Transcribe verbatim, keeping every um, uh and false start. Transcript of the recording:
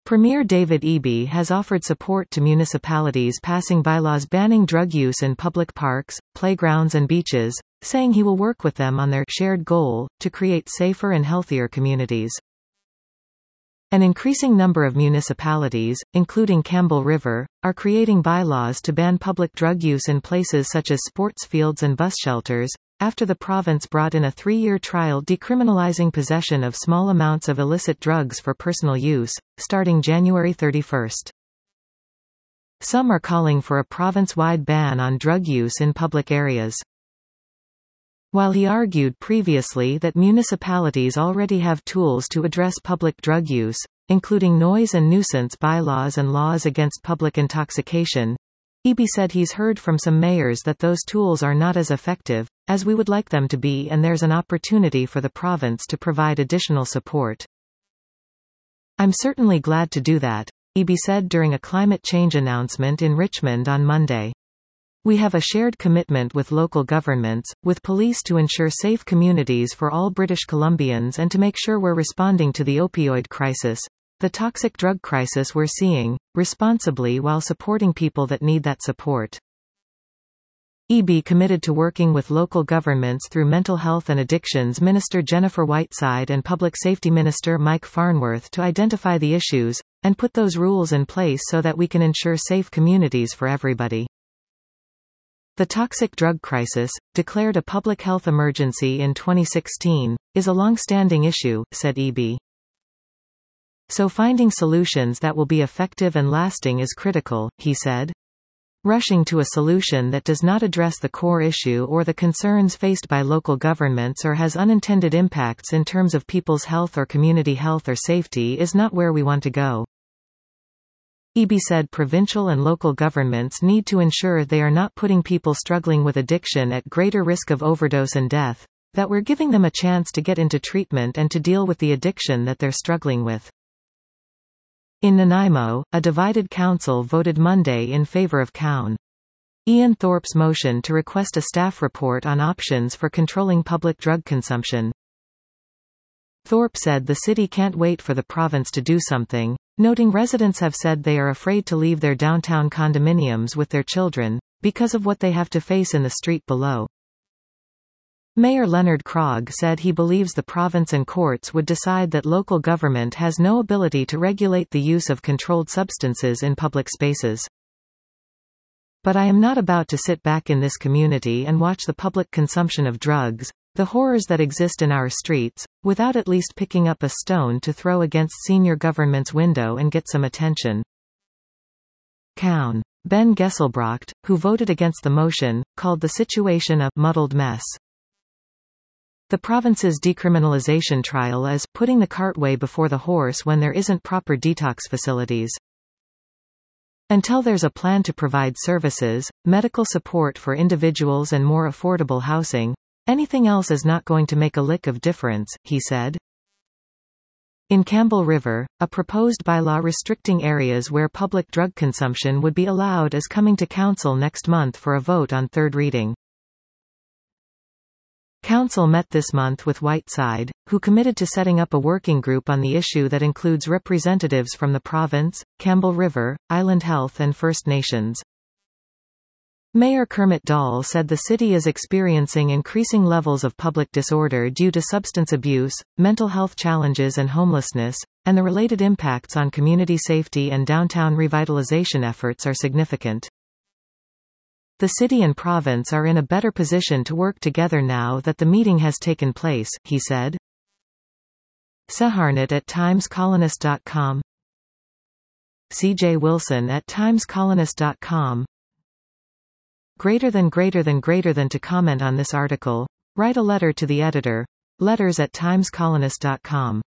Premier David Eby has offered support to municipalities passing bylaws banning drug use in public parks, playgrounds and beaches, saying he will work with them on their shared goal, to create safer and healthier communities. An increasing number of municipalities, including Campbell River, are creating bylaws to ban public drug use in places such as sports fields and bus shelters, after the province brought in a three-year trial decriminalizing possession of small amounts of illicit drugs for personal use, starting January thirty-first. Some are calling for a province-wide ban on drug use in public areas. While he argued previously that municipalities already have tools to address public drug use, including noise and nuisance bylaws and laws against public intoxication, Eby said he's heard from some mayors that those tools are not as effective as we would like them to be, and there's an opportunity for the province to provide additional support. "I'm certainly glad to do that," Eby said during a climate change announcement in Richmond on Monday. "We have a shared commitment with local governments, with police to ensure safe communities for all British Columbians and to make sure we're responding to the opioid crisis, the toxic drug crisis we're seeing, responsibly while supporting people that need that support." Eby committed to working with local governments through Mental Health and Addictions Minister Jennifer Whiteside and Public Safety Minister Mike Farnworth to identify the issues, and put those rules in place so that we can ensure safe communities for everybody. The toxic drug crisis, declared a public health emergency in twenty sixteen, is a long-standing issue, said Eby. So finding solutions that will be effective and lasting is critical, he said. Rushing to a solution that does not address the core issue or the concerns faced by local governments or has unintended impacts in terms of people's health or community health or safety is not where we want to go. Eby said provincial and local governments need to ensure they are not putting people struggling with addiction at greater risk of overdose and death, that we're giving them a chance to get into treatment and to deal with the addiction that they're struggling with. In Nanaimo, a divided council voted Monday in favor of Cown. Ian Thorpe's motion to request a staff report on options for controlling public drug consumption. Thorpe said the city can't wait for the province to do something, noting residents have said they are afraid to leave their downtown condominiums with their children, because of what they have to face in the street below. Mayor Leonard Krog said he believes the province and courts would decide that local government has no ability to regulate the use of controlled substances in public spaces. But I am not about to sit back in this community and watch the public consumption of drugs, the horrors that exist in our streets, without at least picking up a stone to throw against senior government's window and get some attention. Cown. Ben Gesselbrocht, who voted against the motion, called the situation a muddled mess. The province's decriminalization trial is putting the cart way before the horse when there isn't proper detox facilities. Until there's a plan to provide services, medical support for individuals and more affordable housing, anything else is not going to make a lick of difference, he said. In Campbell River, a proposed bylaw restricting areas where public drug consumption would be allowed is coming to council next month for a vote on third reading. Council met this month with Whiteside, who committed to setting up a working group on the issue that includes representatives from the province, Campbell River, Island Health and First Nations. Mayor Kermit Dahl said the city is experiencing increasing levels of public disorder due to substance abuse, mental health challenges and homelessness, and the related impacts on community safety and downtown revitalization efforts are significant. The city and province are in a better position to work together now that the meeting has taken place, he said. Seharnett at times colonist dot com. C J Wilson at times colonist dot com. Greater than greater than greater than to comment on this article, write a letter to the editor, letters at times colonist dot com.